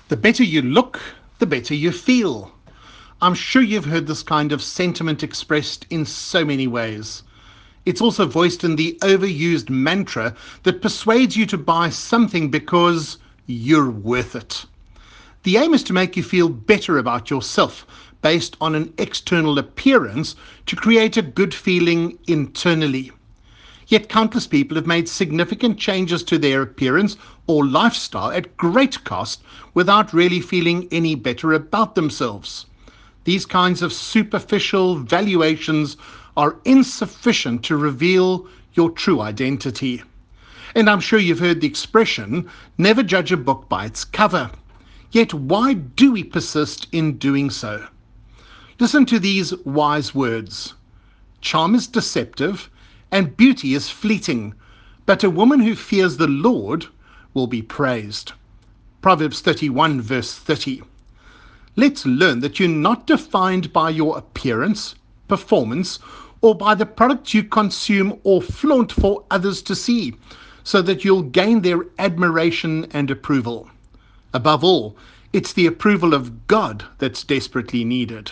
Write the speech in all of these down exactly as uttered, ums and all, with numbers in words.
The better you look, the better you feel. I'm sure you've heard this kind of sentiment expressed in so many ways. It's also voiced in the overused mantra that persuades you to buy something because you're worth it. The aim is to make you feel better about yourself based on an external appearance to create a good feeling internally. Yet countless people have made significant changes to their appearance or lifestyle at great cost without really feeling any better about themselves. These kinds of superficial valuations are insufficient to reveal your true identity. And I'm sure you've heard the expression, never judge a book by its cover. Yet why do we persist in doing so? Listen to these wise words. Charm is deceptive, and beauty is fleeting, but a woman who fears the Lord will be praised. Proverbs thirty-one verse thirty. Let's learn that you're not defined by your appearance, performance, or by the products you consume or flaunt for others to see, so that you'll gain their admiration and approval. Above all, it's the approval of God that's desperately needed.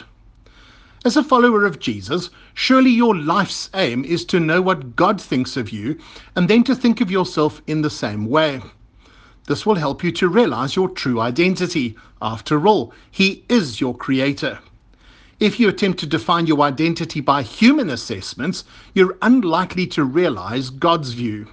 As a follower of Jesus, surely your life's aim is to know what God thinks of you and then to think of yourself in the same way. This will help you to realize your true identity. After all, He is your creator. If you attempt to define your identity by human assessments, you're unlikely to realize God's view.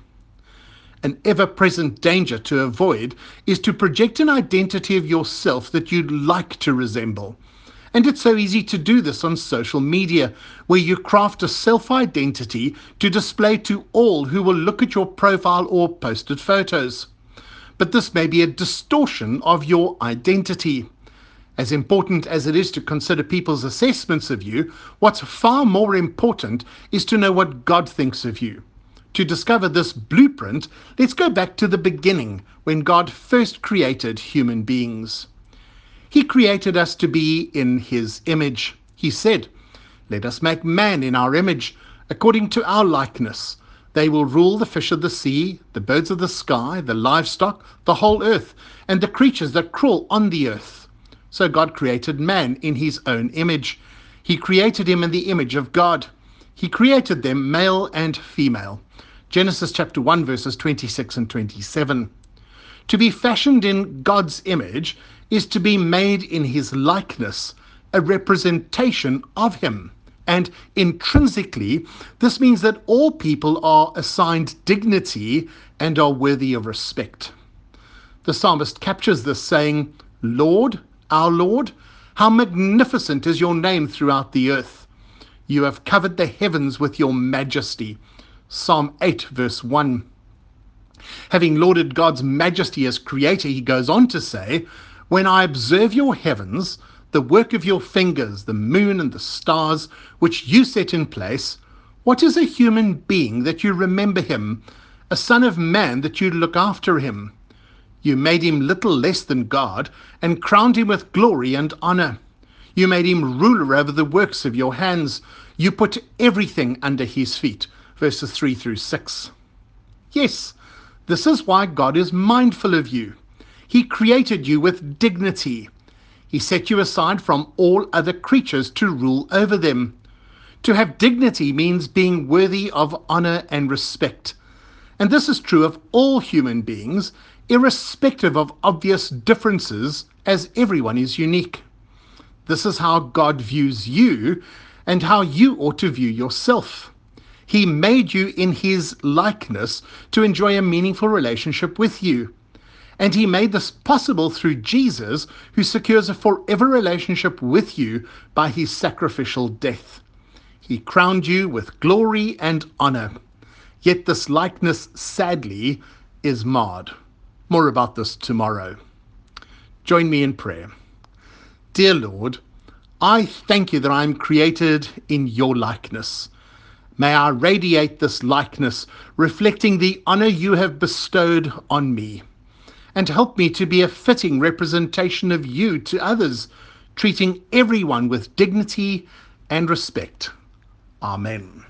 An ever-present danger to avoid is to project an identity of yourself that you'd like to resemble. And it's so easy to do this on social media, where you craft a self-identity to display to all who will look at your profile or posted photos. But this may be a distortion of your identity. As important as it is to consider people's assessments of you, what's far more important is to know what God thinks of you. To discover this blueprint, let's go back to the beginning, when God first created human beings. He created us to be in His image. He said, "Let us make man in our image, according to our likeness. They will rule the fish of the sea, the birds of the sky, the livestock, the whole earth, and the creatures that crawl on the earth." So God created man in His own image. He created him in the image of God. He created them male and female. Genesis chapter one verses twenty-six and twenty-seven. To be fashioned in God's image is to be made in His likeness, a representation of Him. And intrinsically, this means that all people are assigned dignity and are worthy of respect. The psalmist captures this saying, "Lord, our Lord, how magnificent is your name throughout the earth. You have covered the heavens with your majesty." Psalm eight verse one. Having lauded God's majesty as creator, he goes on to say, "When I observe your heavens, the work of your fingers, the moon and the stars, which you set in place, what is a human being that you remember him, a son of man that you look after him? You made him little less than God, and crowned him with glory and honor. You made him ruler over the works of your hands. You put everything under his feet." Verses three through six. Yes, this is why God is mindful of you. He created you with dignity. He set you aside from all other creatures to rule over them. To have dignity means being worthy of honor and respect. And this is true of all human beings, irrespective of obvious differences, as everyone is unique. This is how God views you and how you ought to view yourself. He made you in His likeness to enjoy a meaningful relationship with you. And He made this possible through Jesus, who secures a forever relationship with you by His sacrificial death. He crowned you with glory and honor. Yet this likeness, sadly, is marred. More about this tomorrow. Join me in prayer. Dear Lord, I thank you that I am created in your likeness. May I radiate this likeness, reflecting the honor you have bestowed on me. And help me to be a fitting representation of you to others, treating everyone with dignity and respect. Amen.